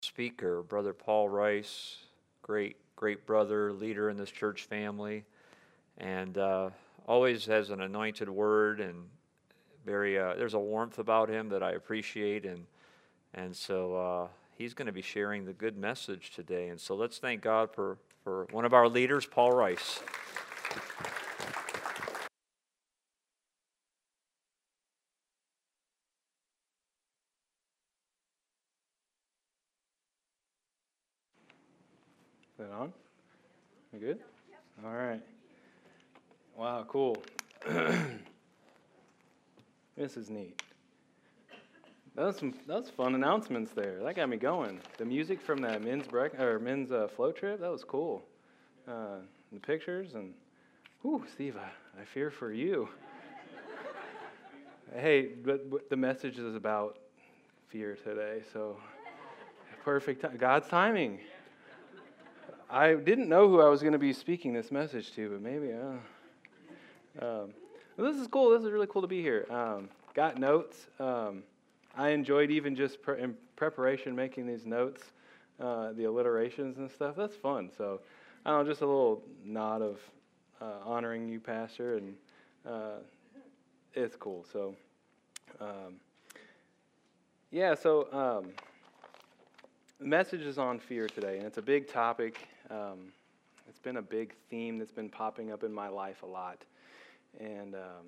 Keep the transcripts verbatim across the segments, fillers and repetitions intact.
speaker, Brother Paul Rice, great, great brother, leader in this church family, and uh, always has an anointed word and very. Uh, there's a warmth about him that I appreciate, and and so uh, he's going to be sharing the good message today. And so let's thank God for for one of our leaders, Paul Rice. Is that on? You good? All right. Wow, cool. This is neat. That was some that was fun announcements there. That got me going. The music from that men's break or men's uh, flow trip, that was cool. Uh, the pictures and, whew, Steve, I, I fear for you. Hey, but, but the message is about fear today, so perfect time. God's timing. I didn't know who I was going to be speaking this message to, but maybe. Uh, um, well, this is cool. This is really cool to be here. Um, got notes. Um, I enjoyed even just pre- in preparation making these notes, uh, the alliterations and stuff. That's fun. So, I don't know, just a little nod of uh, honoring you, Pastor, and uh, it's cool. So, um, yeah. So, um, the message is on fear today, and it's a big topic. Um, it's been a big theme that's been popping up in my life a lot. And um,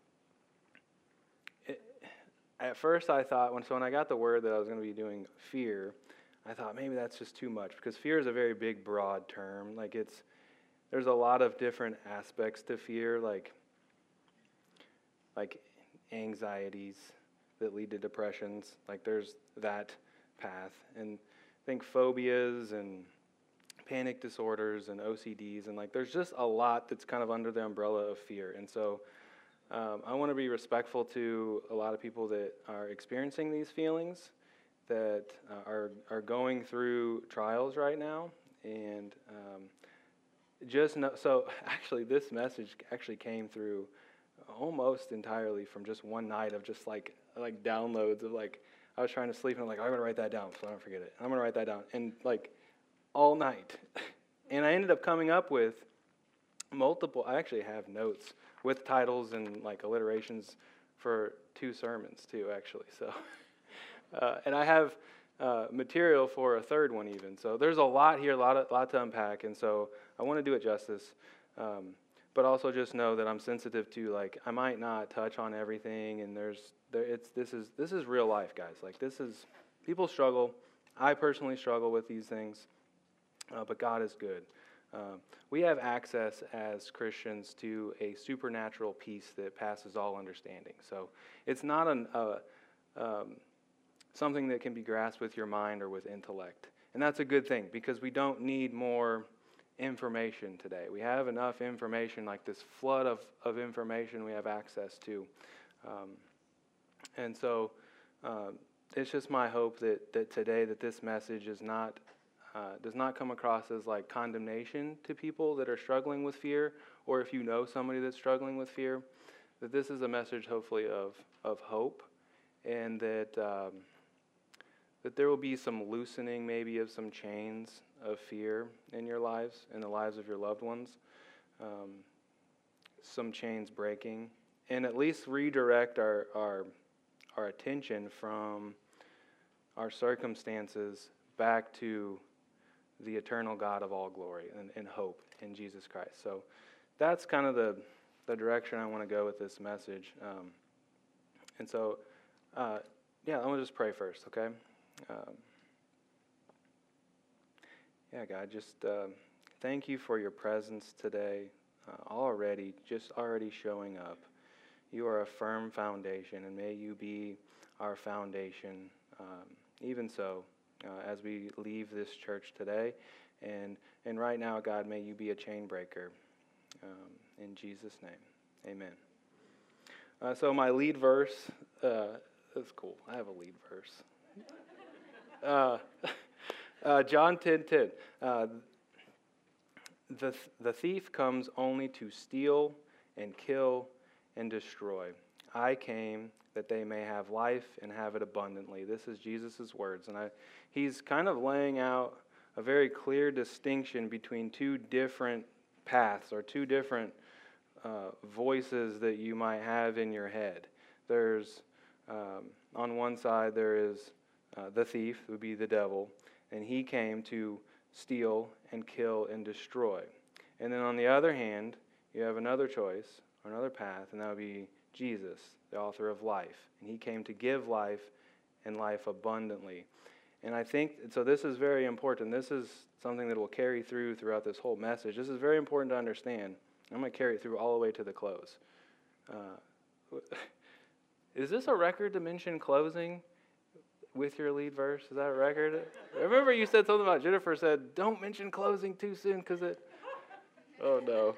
it, at first I thought, when so when I got the word that I was going to be doing fear, I thought maybe that's just too much, because fear is a very big, broad term. Like it's, there's a lot of different aspects to fear, like like anxieties that lead to depressions. Like there's that path, and I think phobias and panic disorders and O C Ds, and like there's just a lot that's kind of under the umbrella of fear. And so um, I want to be respectful to a lot of people that are experiencing these feelings, that uh, are are going through trials right now, and um, just know. So actually, this message actually came through almost entirely from just one night of just like like downloads of like I was trying to sleep and I'm like, oh, I'm gonna write that down so I don't forget it. I'm gonna write that down, and like all night. And I ended up coming up with multiple, I actually have notes with titles and like alliterations for two sermons too, actually. So, uh, and I have uh, material for a third one even. So there's a lot here, a lot, of, lot to unpack. And so I want to do it justice. Um, but also just know that I'm sensitive to, like, I might not touch on everything, and there's, there, it's, this is, this is real life, guys. Like, this is, people struggle. I personally struggle with these things. Uh, but God is good. Um, we have access as Christians to a supernatural peace that passes all understanding. So it's not an, uh, um, something that can be grasped with your mind or with intellect. And that's a good thing, because we don't need more information today. We have enough information, like this flood of, of information we have access to. Um, and so uh, it's just my hope that, that today that this message is not Uh, does not come across as like condemnation to people that are struggling with fear, or if you know somebody that's struggling with fear, that this is a message hopefully of of hope, and that um, that there will be some loosening maybe of some chains of fear in your lives, in the lives of your loved ones, um, some chains breaking, and at least redirect our our our attention from our circumstances back to the eternal God of all glory and, and hope in Jesus Christ. So that's kind of the, the direction I want to go with this message. Um, and so, uh, yeah, I'm going to just pray first, okay? Um, yeah, God, just uh, thank you for your presence today, uh, already, just already showing up. You are a firm foundation, and may you be our foundation, um, even so, Uh, as we leave this church today. And and right now, God, may you be a chain breaker. Um, in Jesus' name, amen. Uh, so my lead verse, uh, that's cool. I have a lead verse. Uh, uh, John ten ten. Uh, the, the thief comes only to steal and kill and destroy. I came that they may have life and have it abundantly. This is Jesus' words. And I, he's kind of laying out a very clear distinction between two different paths or two different uh, voices that you might have in your head. There's, um, on one side, there is uh, the thief, who would be the devil, and he came to steal and kill and destroy. And then on the other hand, you have another choice, another path, and that would be Jesus, the author of life. And he came to give life and life abundantly. And I think, so this is very important. This is something that will carry through throughout this whole message. This is very important to understand. I'm going to carry it through all the way to the close. Uh, is this a record to mention closing with your lead verse? Is that a record? I remember you said something about Jennifer said, don't mention closing too soon because it, oh no.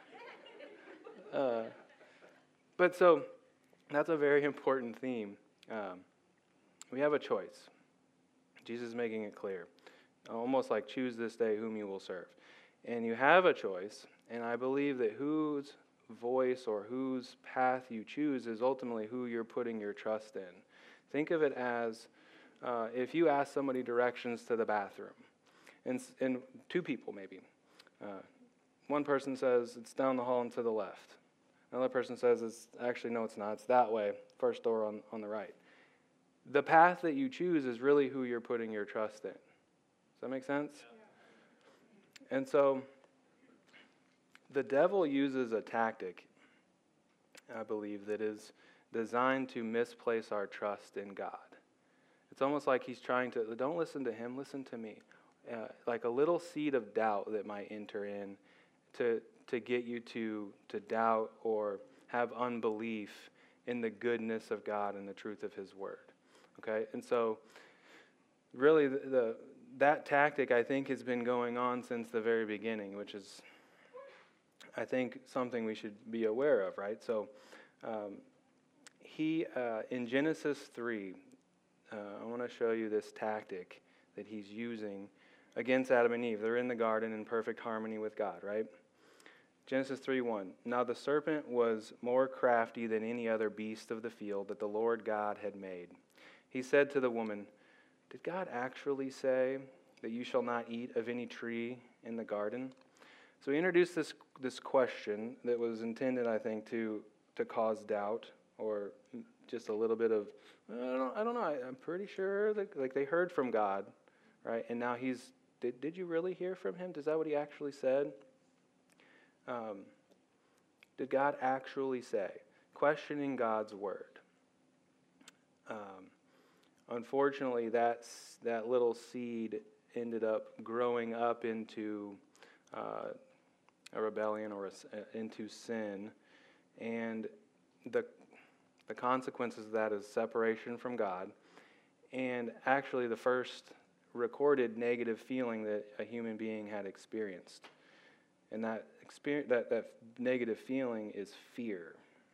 Uh, but so, that's a very important theme. Um, we have a choice. Jesus is making it clear. Almost like choose this day whom you will serve. And you have a choice, and I believe that whose voice or whose path you choose is ultimately who you're putting your trust in. Think of it as uh, if you ask somebody directions to the bathroom, and, and two people maybe. Uh, one person says it's down the hall and to the left. Another person says it's actually, no, it's not. It's that way, first door on, on the right. The path that you choose is really who you're putting your trust in. Does that make sense? Yeah. And so the devil uses a tactic, I believe, that is designed to misplace our trust in God. It's almost like he's trying to, don't listen to him, listen to me. Uh, like a little seed of doubt that might enter in to to get you to to doubt or have unbelief in the goodness of God and the truth of his word. Okay? And so really the, the that tactic I think has been going on since the very beginning, which is I think something we should be aware of, right? So um, he uh, in Genesis three, uh, I want to show you this tactic that he's using against Adam and Eve. They're in the garden in perfect harmony with God, right? Genesis three one. Now the serpent was more crafty than any other beast of the field that the Lord God had made. He said to the woman, did God actually say that you shall not eat of any tree in the garden? So he introduced this this question that was intended, I think, to to cause doubt or just a little bit of, I don't, I don't know, I, I'm pretty sure that like they heard from God, right? And now he's, did, did you really hear from him? Is that what he actually said? Um, did God actually say? Questioning God's word. Um, unfortunately, that's, that little seed ended up growing up into uh, a rebellion or a, into sin, and the the consequences of that is separation from God, and actually the first recorded negative feeling that a human being had experienced. And that experience, that, that negative feeling is fear.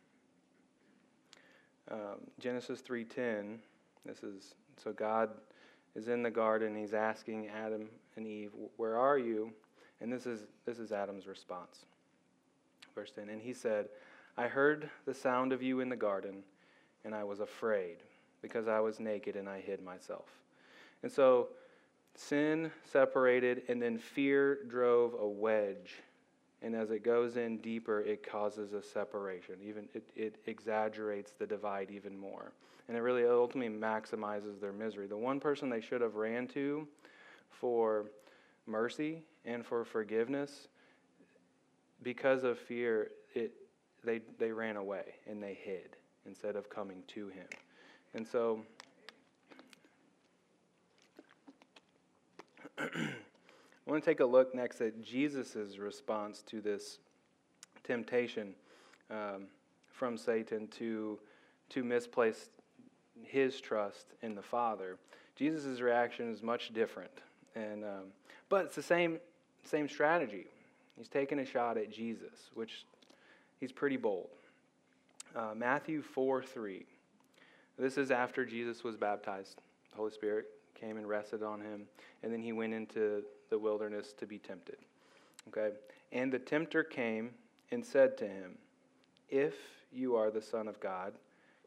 Um, Genesis three ten, this is, so God is in the garden, he's asking Adam and Eve, where are you? And this is this is Adam's response. Verse ten, and he said, I heard the sound of you in the garden, and I was afraid, because I was naked and I hid myself. And so sin separated, and then fear drove a wedge. And as it goes in deeper, it causes a separation. Even it, it exaggerates the divide even more. And it really ultimately maximizes their misery. The one person they should have ran to for mercy and for forgiveness, because of fear, it they they ran away and they hid instead of coming to him. And so I want to take a look next at Jesus' response to this temptation um, from Satan to, to misplace his trust in the Father. Jesus' reaction is much different, and um, but it's the same same strategy. He's taking a shot at Jesus, which he's pretty bold. Uh, Matthew four three. This is after Jesus was baptized. The Holy Spirit came and rested on him, and then he went into the wilderness to be tempted. Okay? And the tempter came and said to him, if you are the Son of God,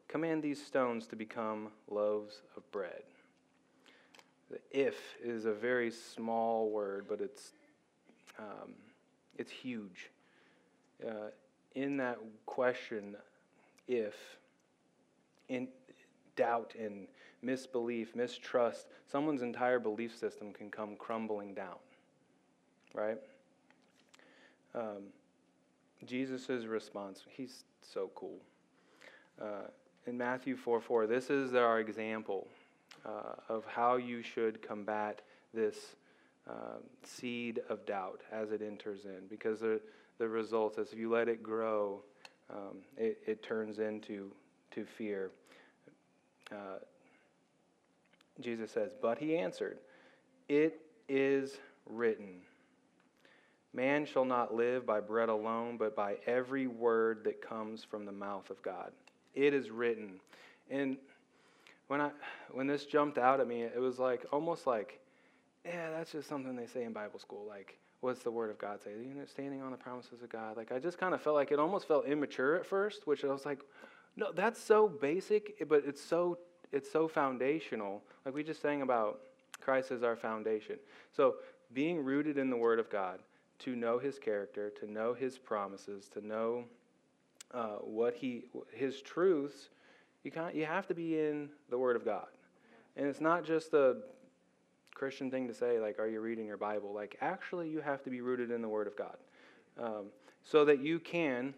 command these stones to become loaves of bread. The if is a very small word, but it's um, it's huge. Uh, in that question, if, in doubt and misbelief, mistrust, someone's entire belief system can come crumbling down, right? Um, Jesus' response, he's so cool. Uh, in Matthew four four, this is our example uh, of how you should combat this uh, seed of doubt as it enters in. Because the, the result is if you let it grow, um, it, it turns into to fear. Uh, Jesus says, but he answered, it is written, man shall not live by bread alone, but by every word that comes from the mouth of God. It is written. And when I when this jumped out at me, it was like almost like, yeah, that's just something they say in Bible school. Like, what's the word of God say? You know, standing on the promises of God. Like, I just kind of felt like it almost felt immature at first, which I was like, no, that's so basic, but it's so it's so foundational. Like we just sang about Christ as our foundation. So being rooted in the Word of God, to know His character, to know His promises, to know uh, what He His truths, you can't. You have to be in the Word of God, and it's not just a Christian thing to say, like, are you reading your Bible? Like, actually, you have to be rooted in the Word of God, um, so that you can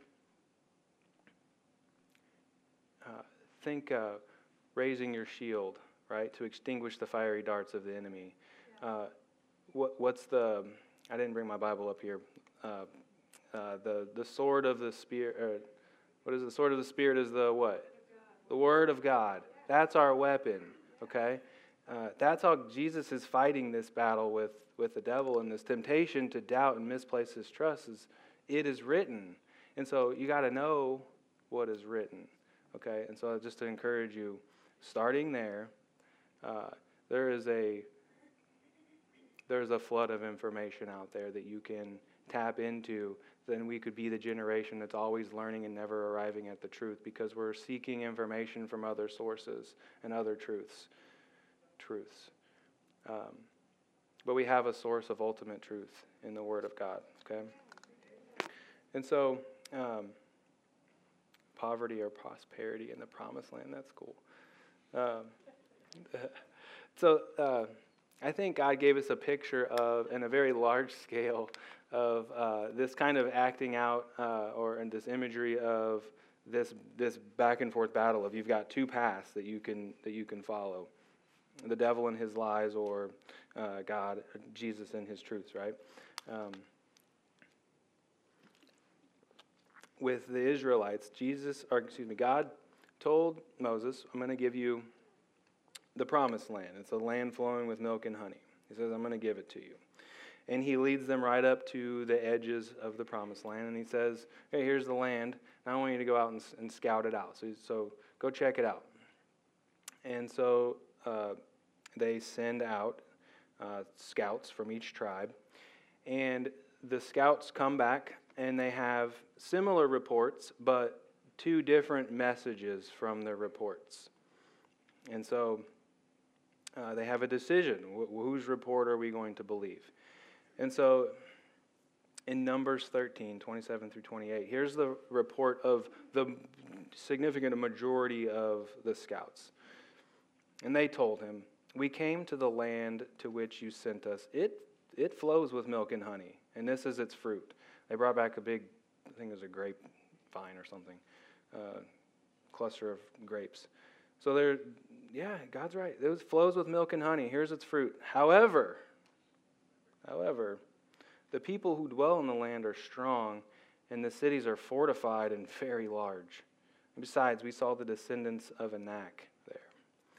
uh, think uh, raising your shield, right, to extinguish the fiery darts of the enemy. Yeah. Uh, what what's the I didn't bring my Bible up here. Uh, uh, the the sword of the Spirit. Uh, what is the sword of the Spirit? Is the what? The Word of God. That's our weapon. Okay, uh, that's how Jesus is fighting this battle with with the devil and this temptation to doubt and misplace his trust. Is it is written, and so you got to know what is written. Okay, and so just to encourage you, starting there, uh, there is a There's a flood of information out there that you can tap into. Then we could be the generation that's always learning and never arriving at the truth because we're seeking information from other sources and other truths. Truths. Um, but we have a source of ultimate truth in the Word of God. Okay? And so, um, poverty or prosperity in the promised land, that's cool. Um, so, uh, I think God gave us a picture of, in a very large scale, of uh, this kind of acting out, uh, or in this imagery of this this back and forth battle of you've got two paths that you can that you can follow, the devil and his lies, or uh, God, Jesus and His truths, right? Um, with the Israelites, Jesus, or excuse me, God told Moses, "I'm going to give you the promised land. It's a land flowing with milk and honey." He says, I'm going to give it to you. And he leads them right up to the edges of the promised land. And he says, hey, here's the land. Now I want you to go out and, and scout it out. So, so go check it out. And so uh, they send out uh, scouts from each tribe. And the scouts come back and they have similar reports, but two different messages from their reports. And so Uh, they have a decision. Wh- whose report are we going to believe? And so in Numbers thirteen, twenty-seven through twenty-eight, here's the report of the significant majority of the scouts. And they told him, we came to the land to which you sent us. It it flows with milk and honey, and this is its fruit. They brought back a big, I think it was a grapevine or something, uh, cluster of grapes. So they're, yeah, God's right. It flows with milk and honey. Here's its fruit. However, however, the people who dwell in the land are strong, and the cities are fortified and very large. And besides, we saw the descendants of Anak there.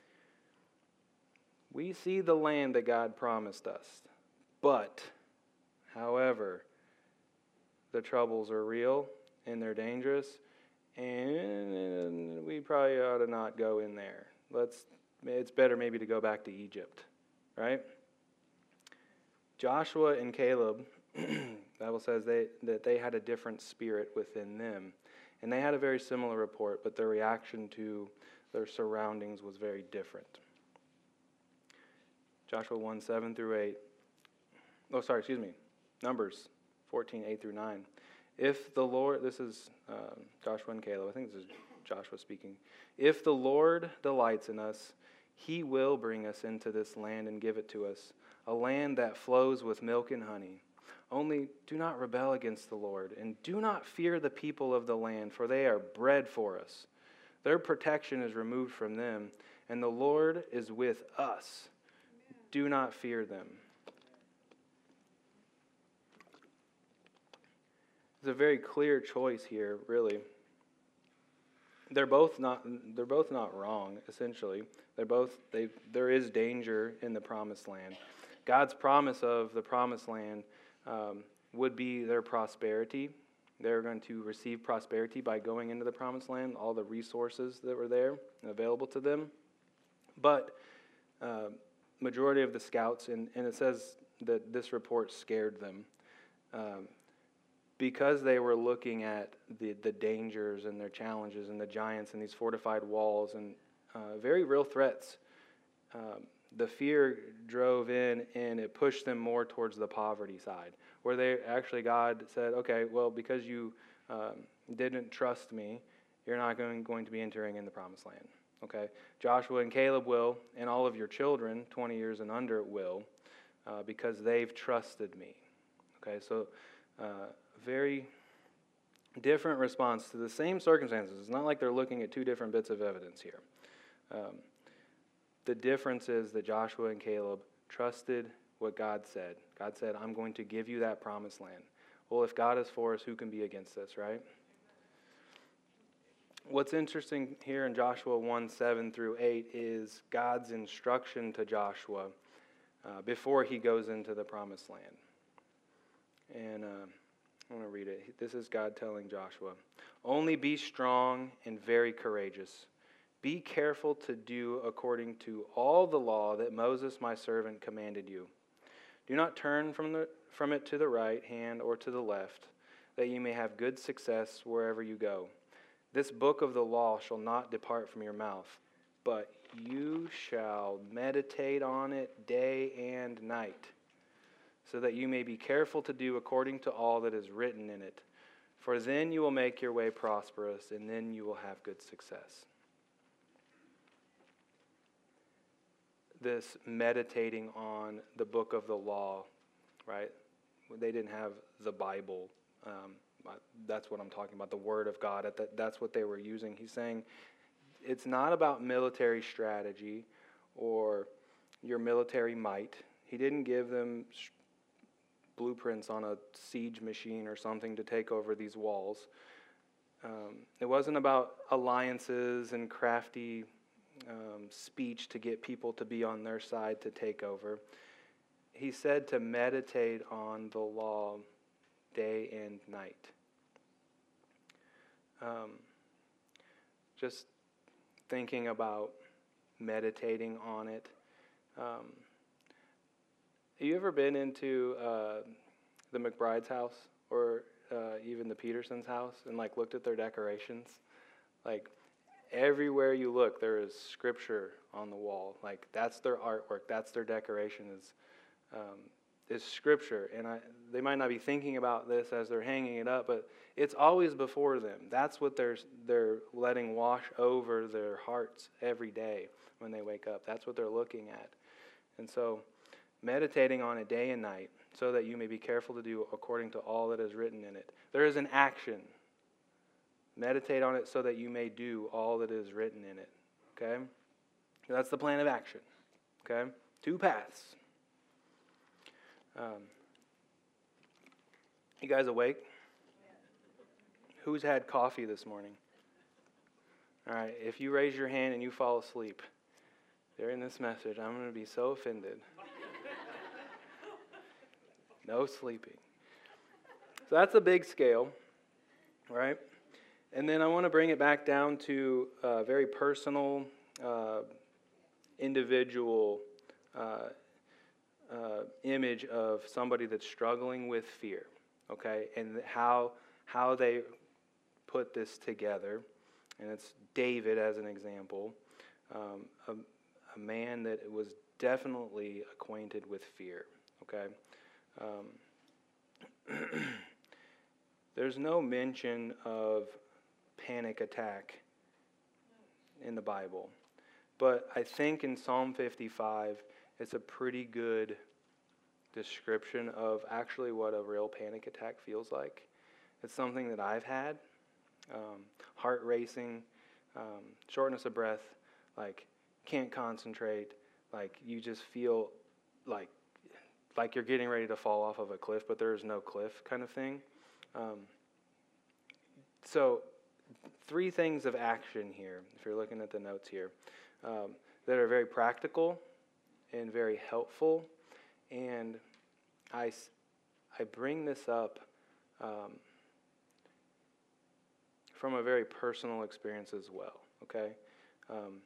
We see the land that God promised us. But, however, the troubles are real, and they're dangerous, and we probably ought to not go in there. Let's. It's better maybe to go back to Egypt, right? Joshua and Caleb, the Bible says they, that they had a different spirit within them. And they had a very similar report, but their reaction to their surroundings was very different. Joshua one, seven through eight. Oh, sorry, excuse me. Numbers fourteen, eight through nine. If the Lord, this is um, Joshua and Caleb, I think this is Joshua speaking. If the Lord delights in us, he will bring us into this land and give it to us, a land that flows with milk and honey. Only do not rebel against the Lord, and do not fear the people of the land, for they are bread for us. Their protection is removed from them, and the Lord is with us. Do not fear them. It's a very clear choice here, really. They're both not they're both not wrong, essentially. They're both they there is danger in the promised land. God's promise of the promised land um, would be their prosperity. They're going to receive prosperity by going into the promised land, all the resources that were there and available to them. But uh, majority of the scouts, and, and it says that this report scared them. Um, because they were looking at the, the dangers and their challenges and the giants and these fortified walls and uh, very real threats. Um, the fear drove in and it pushed them more towards the poverty side, where they actually, God said, okay, well, because you um, didn't trust me, you're not going, going to be entering in the promised land. Okay, Joshua and Caleb will, and all of your children, twenty years and under, will, uh, because they've trusted me. Okay, so uh, very different response to the same circumstances. It's not like they're looking at two different bits of evidence here. Um, the difference is that Joshua and Caleb trusted what God said. God said, I'm going to give you that promised land. Well, if God is for us, who can be against us, right? What's interesting here in Joshua one, seven through eight is God's instruction to Joshua uh, before he goes into the promised land. And uh, I want to read it. This is God telling Joshua, only be strong and very courageous. Be careful to do according to all the law that Moses my servant commanded you. Do not turn from the from it to the right hand or to the left, that you may have good success wherever you go. This book of the law shall not depart from your mouth, but you shall meditate on it day and night, so that you may be careful to do according to all that is written in it. For then you will make your way prosperous, and then you will have good success. This meditating on the book of the law, right? They didn't have the Bible. Um, that's what I'm talking about, the Word of God. That's what they were using. He's saying it's not about military strategy or your military might. He didn't give them blueprints on a siege machine or something to take over these walls. Um, it wasn't about alliances and crafty um, speech to get people to be on their side to take over. He said to meditate on the law day and night. Um, just thinking about meditating on it. Um, have you ever been into uh, the McBride's house or uh, even the Petersons' house and like looked at their decorations? Like everywhere you look, there is scripture on the wall. Like that's their artwork. That's their decoration is um, is scripture. And I, they might not be thinking about this as they're hanging it up, but it's always before them. That's what they're they're letting wash over their hearts every day when they wake up. That's what they're looking at. And so meditating on it day and night so that you may be careful to do according to all that is written in it. There is an action. Meditate on it so that you may do all that is written in it. Okay? That's the plan of action. Okay? Two paths. Um, you guys awake? Who's had coffee this morning? All right, if you raise your hand and you fall asleep during this message, I'm going to be so offended. No sleeping. So that's a big scale, right? And then I want to bring it back down to a very personal, uh, individual uh, uh, image of somebody that's struggling with fear, okay? And how how they put this together, and it's David as an example, um, a, a man that was definitely acquainted with fear, okay? Um, there's no mention of panic attack in the Bible, but I think in Psalm fifty-five, it's a pretty good description of actually what a real panic attack feels like. It's something that I've had, um, heart racing, um, shortness of breath, like can't concentrate, like you just feel like like you're getting ready to fall off of a cliff, but there is no cliff kind of thing. Um, so three things of action here, if you're looking at the notes here, um, that are very practical and very helpful. And I, I bring this up um, from a very personal experience as well, okay? Um,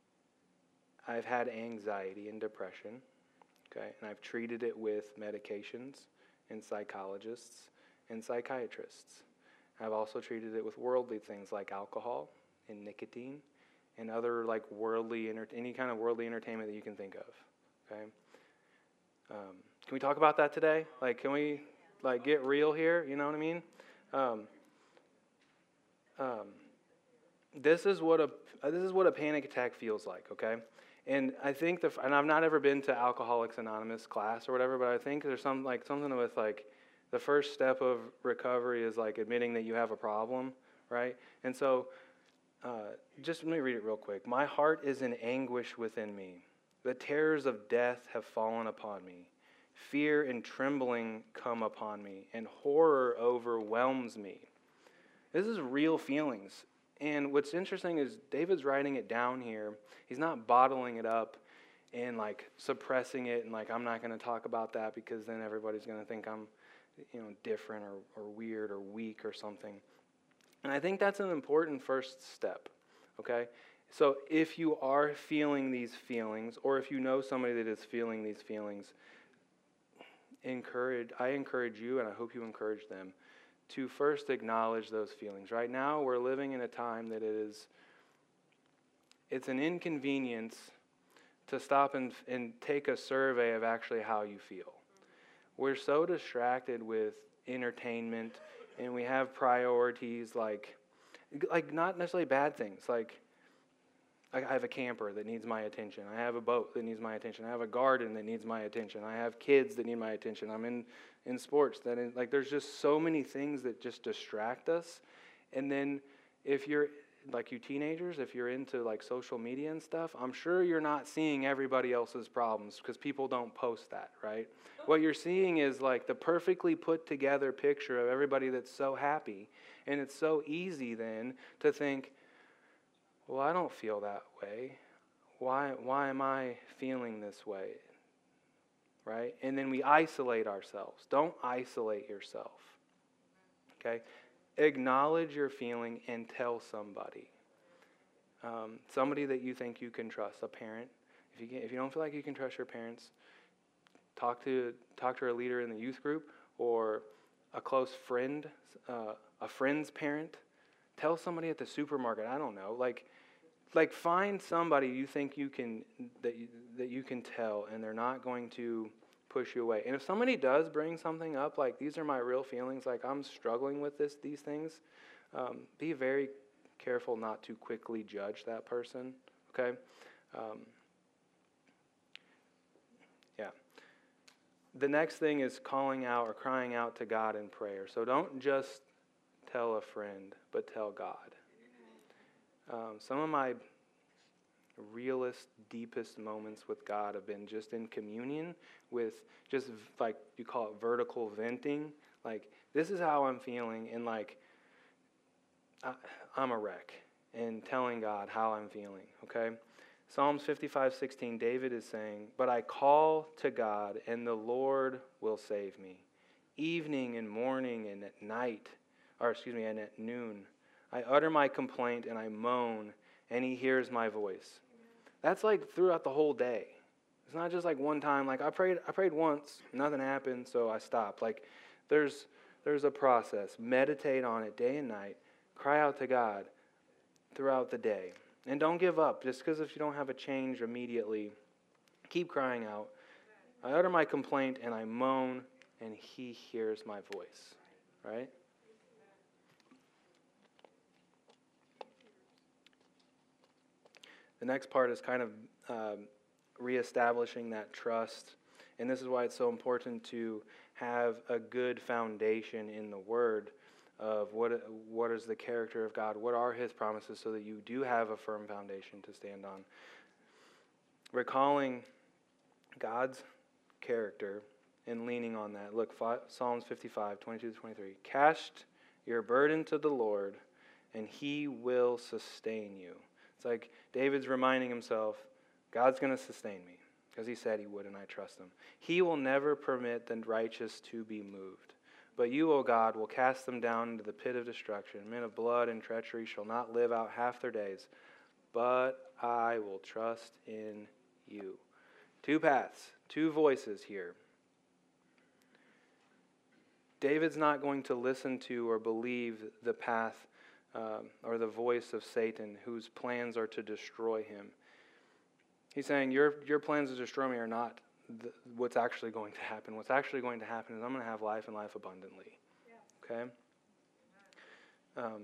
I've had anxiety and depression, okay? And I've treated it with medications and psychologists and psychiatrists. I've also treated it with worldly things like alcohol and nicotine and other like worldly, enter- any kind of worldly entertainment that you can think of, okay? Um, can we talk about that today? Like, can we like get real here? You know what I mean? Um, um, this is what a uh, this is what a panic attack feels like, okay? And I think the and I've not ever been to Alcoholics Anonymous class or whatever, but I think there's some like something with like the first step of recovery is like admitting that you have a problem, right? And so, uh, just let me read it real quick. My heart is in anguish within me. The terrors of death have fallen upon me. Fear and trembling come upon me, and horror overwhelms me. This is real feelings. And what's interesting is David's writing it down here. He's not bottling it up and like suppressing it and like, I'm not going to talk about that because then everybody's going to think I'm, you know, different or, or weird or weak or something. And I think that's an important first step, okay? So if you are feeling these feelings, or if you know somebody that is feeling these feelings, encourage, I encourage you, and I hope you encourage them, to first acknowledge those feelings. Right now, we're living in a time that it is, it's an inconvenience to stop and, and take a survey of actually how you feel. We're so distracted with entertainment, and we have priorities like, like not necessarily bad things, like I have a camper that needs my attention. I have a boat that needs my attention. I have a garden that needs my attention. I have kids that need my attention. I'm in, in sports. That is, like there's just so many things that just distract us. And then if you're, like you teenagers, if you're into like social media and stuff, I'm sure you're not seeing everybody else's problems because people don't post that, right? What you're seeing is like the perfectly put together picture of everybody that's so happy. And it's so easy then to think, well, I don't feel that way. Why, why am I feeling this way? Right? And then we isolate ourselves. Don't isolate yourself. Okay? Acknowledge your feeling and tell somebody. Um, somebody that you think you can trust, a parent. If you can, if you don't feel like you can trust your parents, talk to talk to a leader in the youth group or a close friend, uh, a friend's parent. Tell somebody at the supermarket. I don't know, like. Like find somebody you think you can that you, that you can tell, and they're not going to push you away. And if somebody does bring something up, like these are my real feelings, like I'm struggling with this, these things, um, be very careful not to quickly judge that person. Okay, um, yeah. The next thing is calling out or crying out to God in prayer. So don't just tell a friend, but tell God. Um, some of my realest, deepest moments with God have been just in communion with just like you call it vertical venting. Like, this is how I'm feeling, and like I, I'm a wreck, and telling God how I'm feeling, okay? Psalms fifty-five sixteen, David is saying, "But I call to God, and the Lord will save me. Evening and morning and at night, or excuse me, and at noon. I utter my complaint and I moan, and he hears my voice." That's like throughout the whole day. It's not just like one time, like I prayed I prayed once, nothing happened, so I stopped. Like there's there's a process. Meditate on it day and night. Cry out to God throughout the day. And don't give up. Just because if you don't have a change immediately, keep crying out. I utter my complaint and I moan, and he hears my voice. Right? The next part is kind of um, reestablishing that trust. And this is why it's so important to have a good foundation in the Word of what what is the character of God, what are His promises, so that you do have a firm foundation to stand on. Recalling God's character and leaning on that. Look, Psalms fifty-five, twenty-two to twenty-three. Cast your burden to the Lord, and He will sustain you. It's like David's reminding himself, God's going to sustain me, because He said He would, and I trust Him. He will never permit the righteous to be moved. But you, O God, will cast them down into the pit of destruction. Men of blood and treachery shall not live out half their days. But I will trust in you. Two paths, two voices here. David's not going to listen to or believe the path um, or the voice of Satan, whose plans are to destroy him. He's saying, your, your plans to destroy me are not the, what's actually going to happen. What's actually going to happen is I'm going to have life and life abundantly. Yeah. Okay? Um,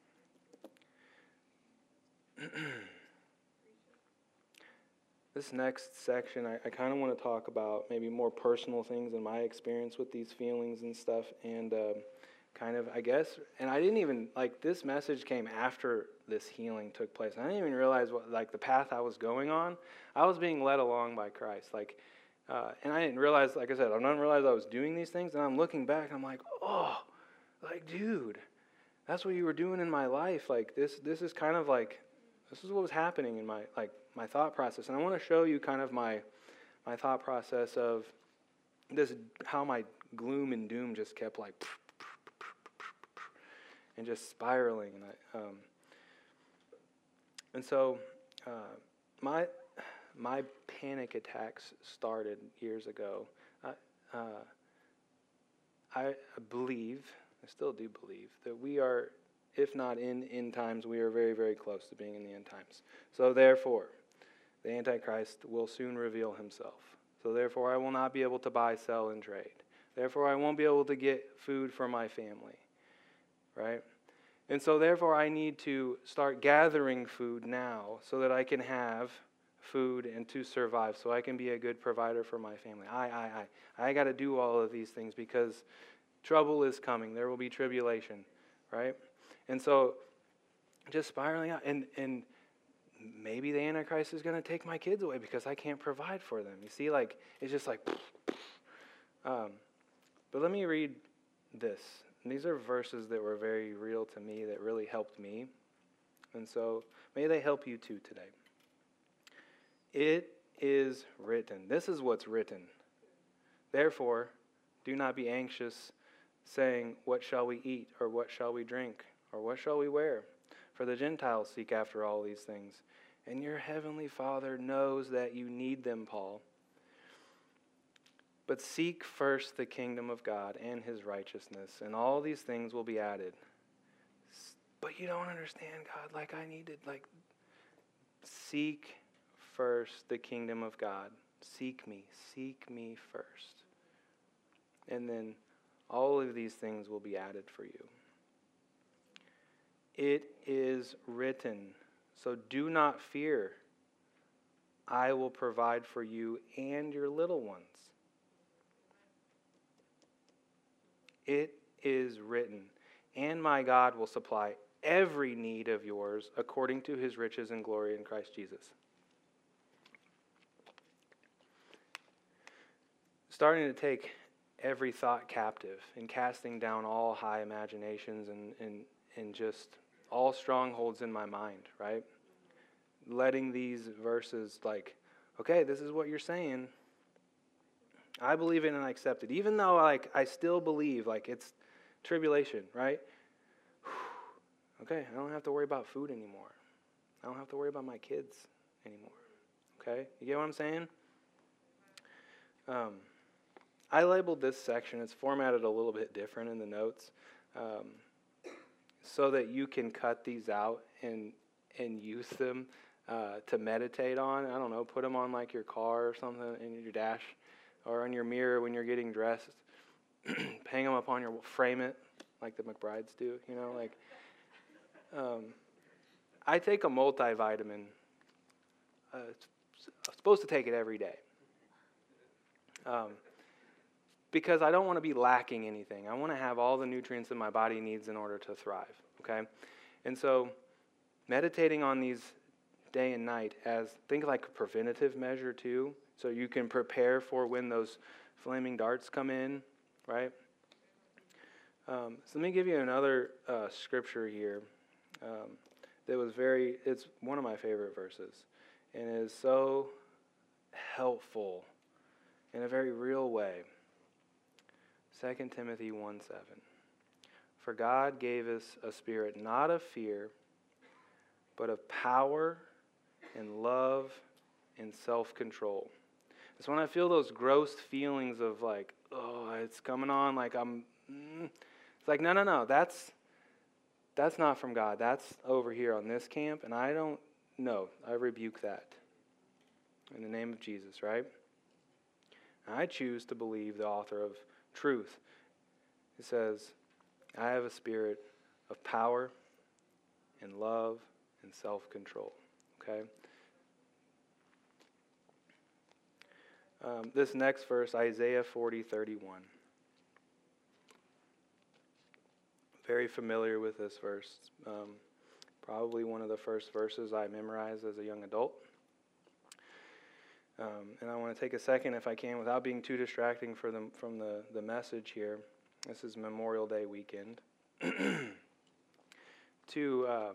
this next section, I, I kind of want to talk about maybe more personal things in my experience with these feelings and stuff. And um, kind of, I guess, and I didn't even, like, this message came after this healing took place. I didn't even realize what, like, the path I was going on. I was being led along by Christ. Like, uh, and I didn't realize, like I said, I didn't realize I was doing these things. And I'm looking back, and I'm like, oh, like, dude, that's what you were doing in my life. Like, this, this is kind of like, this is what was happening in my, like, my thought process. And I want to show you kind of my, my thought process of this, how my gloom and doom just kept, like, and just spiraling. And I, um, and so, uh, my my panic attacks started years ago. I, uh, I believe, I still do believe, that we are, if not in end times, we are very, very close to being in the end times. So therefore, the Antichrist will soon reveal himself. So therefore, I will not be able to buy, sell, and trade. Therefore, I won't be able to get food for my family. Right? And so therefore I need to start gathering food now so that I can have food and to survive, so I can be a good provider for my family. I, I, I. I got to do all of these things because trouble is coming. There will be tribulation, right? And so just spiraling out. And, and maybe the Antichrist is going to take my kids away because I can't provide for them. You see, like, it's just like, um, but let me read this. And these are verses that were very real to me, that really helped me. And so may they help you too today. It is written. This is what's written. Therefore, do not be anxious, saying, what shall we eat, or what shall we drink, or what shall we wear? For the Gentiles seek after all these things. And your heavenly Father knows that you need them, Paul. But seek first the kingdom of God and His righteousness, and all these things will be added. But you don't understand, God. Like, I need to, like, seek first the kingdom of God. Seek me. Seek me first. And then all of these things will be added for you. It is written, so do not fear. I will provide for you and your little ones. It is written, and my God will supply every need of yours according to His riches and glory in Christ Jesus. Starting to take every thought captive and casting down all high imaginations and, and, and just all strongholds in my mind, right? Letting these verses, like, okay, this is what you're saying. I believe it and I accept it. Even though, like, I still believe, like, it's tribulation, right? Okay, I don't have to worry about food anymore. I don't have to worry about my kids anymore. Okay? You get what I'm saying? Um, I labeled this section. It's formatted a little bit different in the notes. Um, so that you can cut these out and and use them uh, to meditate on. I don't know, put them on like your car or something in your dash or on your mirror when you're getting dressed. Hang them up on your, frame it like the McBrides do, you know, like. Um, I take a multivitamin. Uh, I'm supposed to take it every day. Um, because I don't want to be lacking anything. I want to have all the nutrients that my body needs in order to thrive, okay? And so meditating on these day and night as, think like a preventative measure too, so you can prepare for when those flaming darts come in, right? Um, so let me give you another uh, scripture here um, that was very, it's one of my favorite verses, and it is so helpful in a very real way. Second Timothy one seven. For God gave us a spirit not of fear, but of power and love and self-control. It's when I feel those gross feelings of like, oh, it's coming on, like I'm, mm. It's like, no, no, no, that's, that's not from God. That's over here on this camp, and I don't know. I rebuke that in the name of Jesus, right? I choose to believe the author of truth. It says, I have a spirit of power and love and self-control, okay? Um, this next verse, Isaiah forty thirty-one. Very familiar with this verse. Um, probably one of the first verses I memorized as a young adult. Um, and I want to take a second, if I can, without being too distracting for them from the, the message here. This is Memorial Day weekend. to um,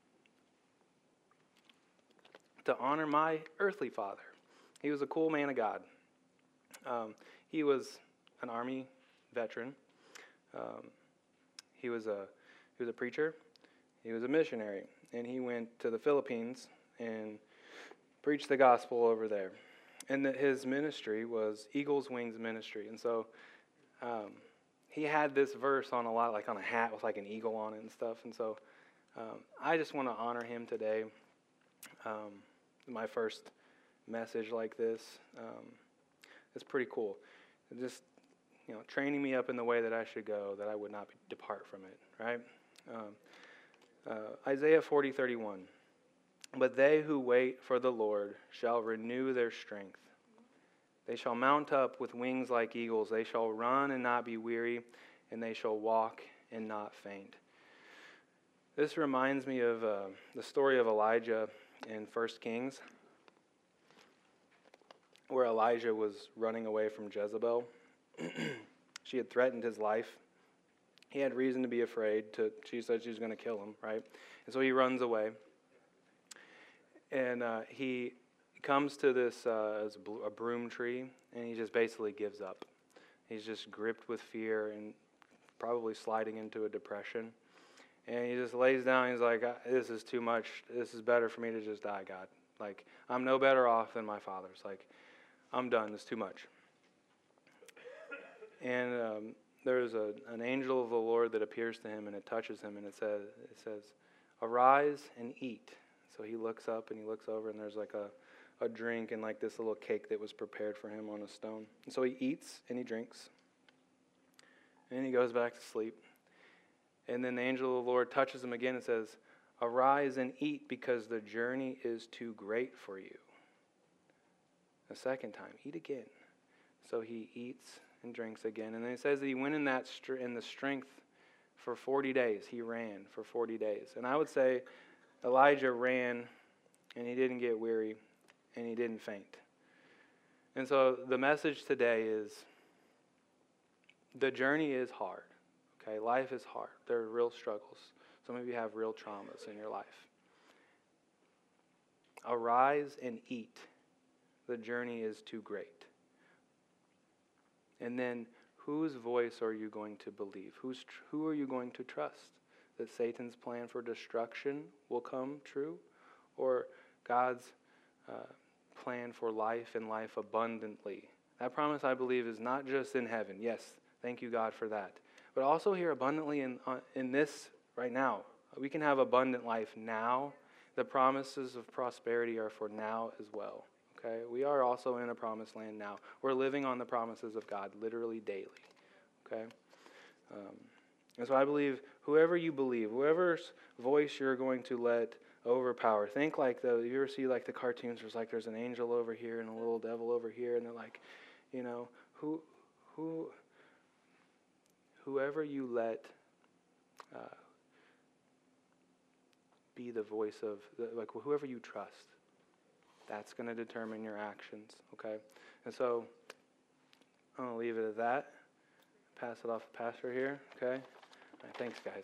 to honor my earthly father. He was a cool man of God. Um, he was an Army veteran. Um, he was a he was a preacher. He was a missionary, and he went to the Philippines and preached the gospel over there. And that his ministry was Eagle's Wings Ministry. And so um, he had this verse on a lot, like on a hat with like an eagle on it and stuff. And so um, I just want to honor him today. Um, my first message like this. Um, it's pretty cool. It just, you know, training me up in the way that I should go, that I would not be, depart from it, right? Um, uh, Isaiah forty thirty-one. But they who wait for the Lord shall renew their strength. They shall mount up with wings like eagles. They shall run and not be weary, and they shall walk and not faint. This reminds me of uh, the story of Elijah in First Kings, where Elijah was running away from Jezebel. She had threatened his life. He had reason to be afraid. To, she said she was going to kill him, right? And so he runs away. And uh, he comes to this uh, a broom tree, and he just basically gives up. He's just gripped with fear and probably sliding into a depression. And he just lays down. He's like, this is too much. This is better for me to just die, God. Like, I'm no better off than my fathers. Like, I'm done. It's too much. And um, there's a, an angel of the Lord that appears to him, and it touches him, and it says, it says, arise and eat. So he looks up and he looks over, and there's like a, a drink and like this little cake that was prepared for him on a stone. And so he eats and he drinks. And then he goes back to sleep. And then the angel of the Lord touches him again and says, arise and eat, because the journey is too great for you. A second time, eat again. So he eats and drinks again. And then it says that he went in that str- in the strength for forty days. He ran for forty days. And I would say Elijah ran, and he didn't get weary, and he didn't faint. And so the message today is, the journey is hard. Okay, life is hard. There are real struggles. Some of you have real traumas in your life. Arise and eat. The journey is too great. And then, whose voice are you going to believe? Who's tr- who are you going to trust? That Satan's plan for destruction will come true? Or God's uh, plan for life and life abundantly? That promise, I believe, is not just in heaven. Yes, thank you, God, for that. But also here abundantly in, uh, in this right now. We can have abundant life now. The promises of prosperity are for now as well. Okay? We are also in a promised land now. We're living on the promises of God literally daily. Okay? Um, and so I believe whoever you believe, whoever's voice you're going to let overpower. Think like the, you ever see like the cartoons where it's like there's an angel over here and a little devil over here, and they're like, you know, who, who, whoever you let uh, be the voice of, the, like whoever you trust, that's going to determine your actions, okay? And so I'm going to leave it at that. Pass it off to Pastor here, okay? All right, thanks, guys.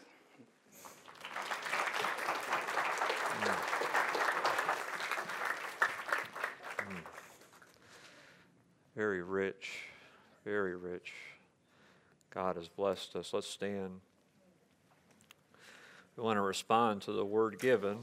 Very rich, very rich. God has blessed us. Let's stand. We want to respond to the word given.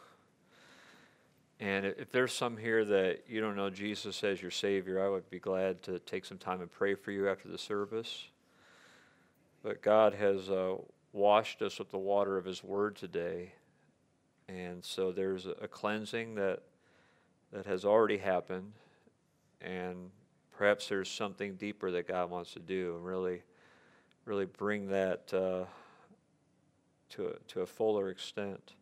And if there's some here that you don't know Jesus as your Savior, I would be glad to take some time and pray for you after the service. But God has uh, washed us with the water of His Word today. And so there's a cleansing that that has already happened. And perhaps there's something deeper that God wants to do and really, really bring that uh, to, a, to a fuller extent.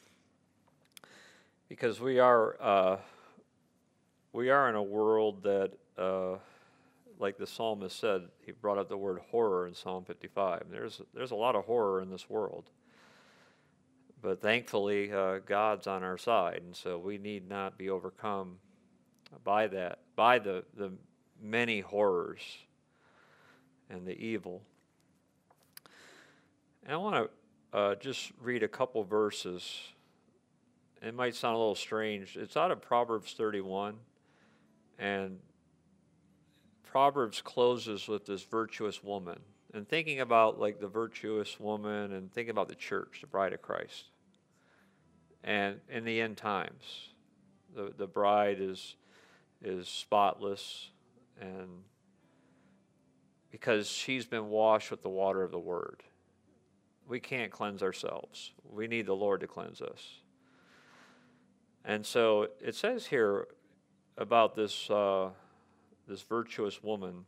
Because we are uh, we are in a world that, uh, like the psalmist said, he brought up the word horror in Psalm fifty-five. There's there's a lot of horror in this world, but thankfully uh, God's on our side, and so we need not be overcome by that, by the the many horrors and the evil. And I want to uh, just read a couple verses. It might sound a little strange. It's out of Proverbs thirty-one, and Proverbs closes with this virtuous woman, and thinking about like the virtuous woman and thinking about the church, the bride of Christ. And in the end times, the, the bride is is spotless, and because she's been washed with the water of the word. We can't cleanse ourselves. We need the Lord to cleanse us. And so it says here about this uh, this virtuous woman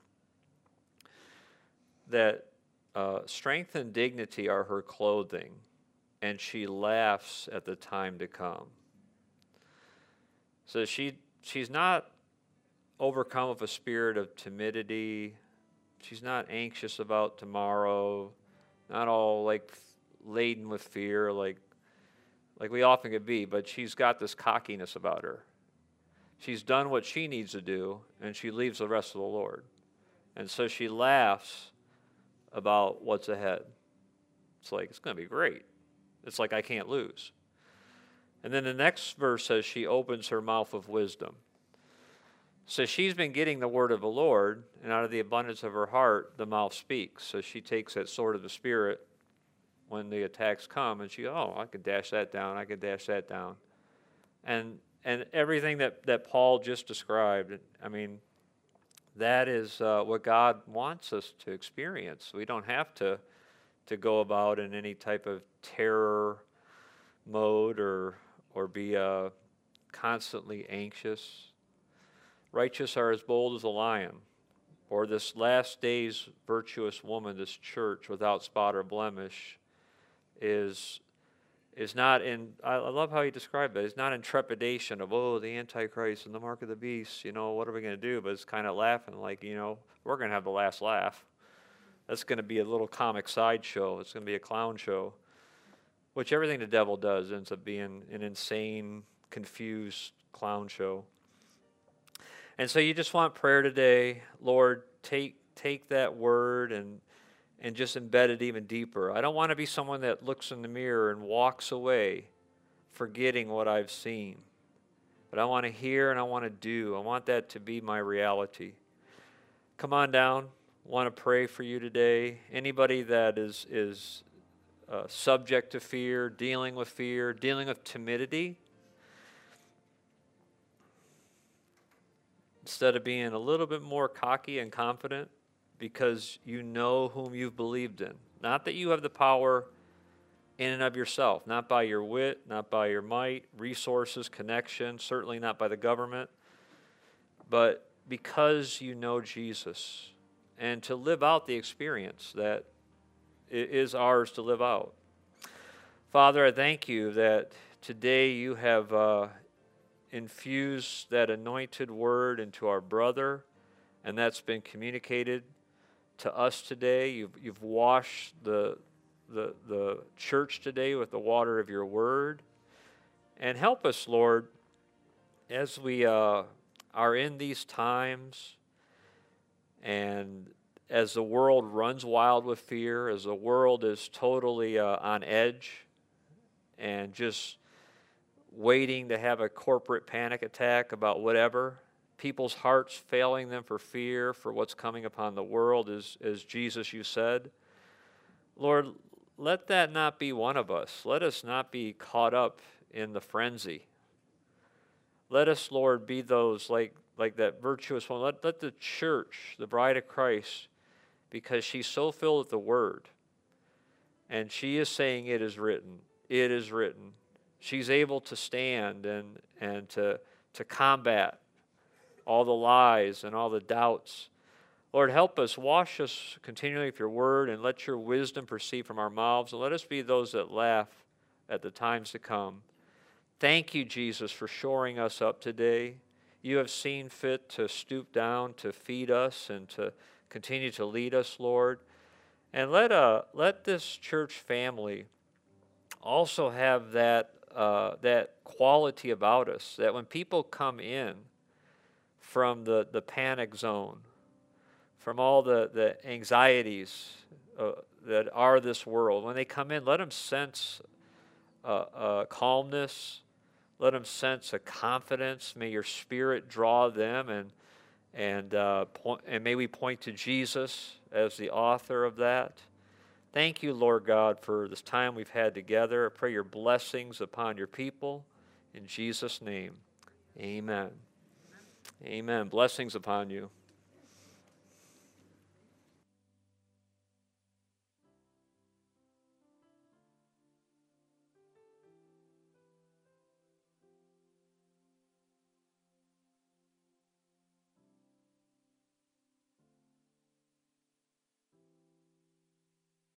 that uh, strength and dignity are her clothing, and she laughs at the time to come. So she she's not overcome with a spirit of timidity. She's not anxious about tomorrow, not all like laden with fear like like we often could be, but she's got this cockiness about her. She's done what she needs to do, and she leaves the rest of the Lord. And so she laughs about what's ahead. It's like, it's going to be great. It's like, I can't lose. And then the next verse says she opens her mouth with wisdom. So she's been getting the word of the Lord, and out of the abundance of her heart, the mouth speaks. So she takes that sword of the Spirit when the attacks come, and she, oh, I can dash that down, I can dash that down. And and everything that, that Paul just described, I mean, that is uh, what God wants us to experience. We don't have to, to go about in any type of terror mode or, or be uh, constantly anxious. Righteous are as bold as a lion. Or this last day's virtuous woman, this church without spot or blemish, is is not in, I love how he described it, it's not in trepidation of, oh, the Antichrist and the mark of the beast, you know, what are we going to do? But it's kind of laughing like, you know, we're going to have the last laugh. That's going to be a little comic sideshow. It's going to be a clown show, which everything the devil does ends up being an insane, confused clown show. And so you just want prayer today. Lord, take take that word and and just embed it even deeper. I don't want to be someone that looks in the mirror and walks away forgetting what I've seen. But I want to hear and I want to do. I want that to be my reality. Come on down. I want to pray for you today. Anybody that is, is uh, subject to fear, dealing with fear, dealing with timidity, instead of being a little bit more cocky and confident, because you know whom you've believed in. Not that you have the power in and of yourself, not by your wit, not by your might, resources, connection, certainly not by the government, but because you know Jesus, and to live out the experience that it is ours to live out. Father, I thank you that today you have uh, infused that anointed word into our brother, and that's been communicated to us today. You've, you've washed the, the, the church today with the water of your word. And help us, Lord, as we uh, are in these times, and as the world runs wild with fear, as the world is totally uh, on edge and just waiting to have a corporate panic attack about whatever, people's hearts failing them for fear for what's coming upon the world, as, as Jesus, you said. Lord, let that not be one of us. Let us not be caught up in the frenzy. Let us, Lord, be those like, like that virtuous one. Let, let the church, the bride of Christ, because she's so filled with the word, and she is saying it is written, it is written. She's able to stand and, and to, to combat all the lies and all the doubts. Lord, help us, wash us continually with your word, and let your wisdom proceed from our mouths, and let us be those that laugh at the times to come. Thank you, Jesus, for shoring us up today. You have seen fit to stoop down to feed us and to continue to lead us, Lord. And let, uh, let this church family also have that, uh, that quality about us, that when people come in from the, the panic zone, from all the, the anxieties uh, that are this world, when they come in, let them sense uh, uh, calmness, let them sense a confidence. May your Spirit draw them, and and uh, point, and may we point to Jesus as the author of that. Thank you, Lord God, for this time we've had together. I pray your blessings upon your people. In Jesus' name, amen. Amen. Blessings upon you.